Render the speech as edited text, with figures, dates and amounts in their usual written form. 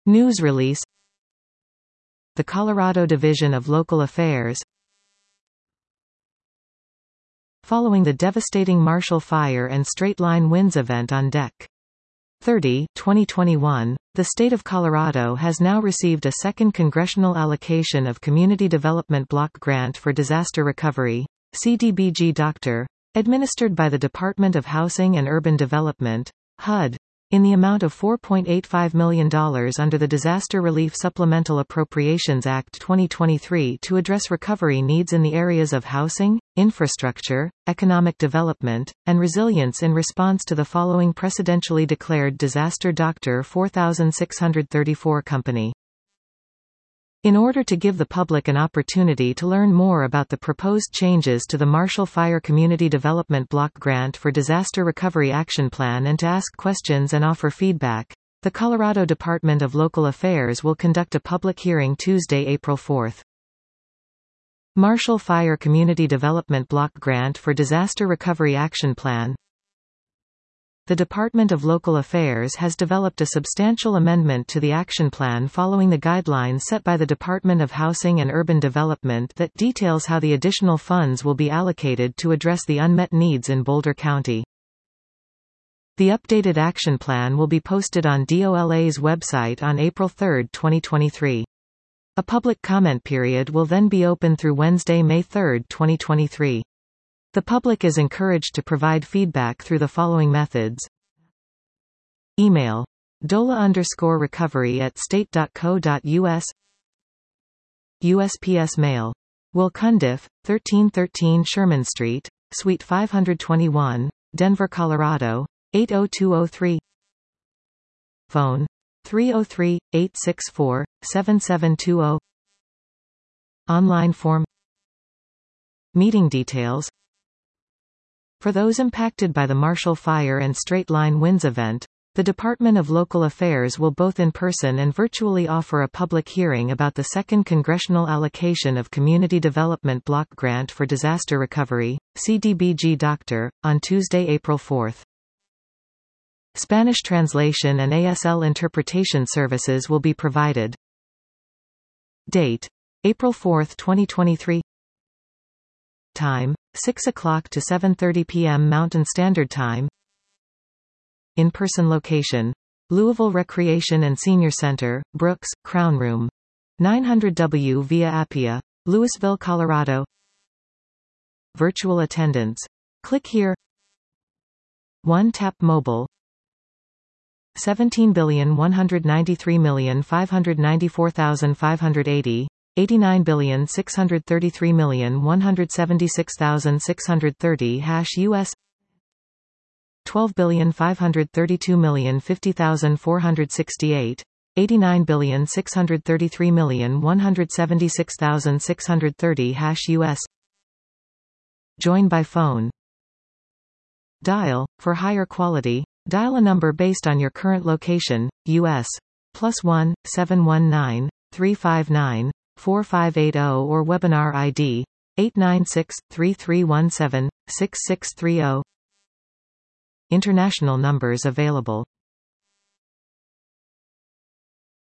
News release. The Colorado Division of Local Affairs. Following the devastating Marshall Fire and straight-line winds event on Dec. 30, 2021, the state of Colorado has now received a second congressional allocation of Community Development Block Grant for Disaster Recovery, CDBG Dr., administered by the Department of Housing and Urban Development, HUD, in the amount of $4.85 million under the Disaster Relief Supplemental Appropriations Act 2023 to address recovery needs in the areas of housing, infrastructure, economic development, and resilience in response to the following precedentially declared disaster. Dr. 4634 Company. In order to give the public an opportunity to learn more about the proposed changes to the Marshall Fire Community Development Block Grant for Disaster Recovery Action Plan and to ask questions and offer feedback, the Colorado Department of Local Affairs will conduct a public hearing Tuesday, April 4. Marshall Fire Community Development Block Grant for Disaster Recovery Action Plan. The Department of Local Affairs has developed a substantial amendment to the action plan following the guidelines set by the Department of Housing and Urban Development that details how the additional funds will be allocated to address the unmet needs in Boulder County. The updated action plan will be posted on DOLA's website on April 3, 2023. A public comment period will then be open through Wednesday, May 3, 2023. The public is encouraged to provide feedback through the following methods. Email dola_recovery@state.co.us. USPS mail. Wilcundiff, 1313 Sherman Street, Suite 521, Denver, Colorado, 80203. Phone 303-864-7720. Online form. Meeting details. For those impacted by the Marshall Fire and straight-line winds event, the Department of Local Affairs will both in person and virtually offer a public hearing about the second congressional allocation of Community Development Block Grant for Disaster Recovery, CDBG Dr., on Tuesday, April 4. Spanish translation and ASL interpretation services will be provided. Date: April 4, 2023. Time: 6 o'clock to 7:30 p.m. Mountain Standard Time. In-person location: Louisville Recreation and Senior Center, Brooks, Crown Room. 900W Via Appia, Louisville, Colorado. Virtual attendance. Click here. One Tap Mobile. 17,193,594,580. 89,633,176,630 US. 12,532,050,468. 89,633,176,630 US. Join by phone. Dial, for higher quality, dial a number based on your current location, US. +1 719 359 4580 or webinar ID 896-3317-6630. International numbers available.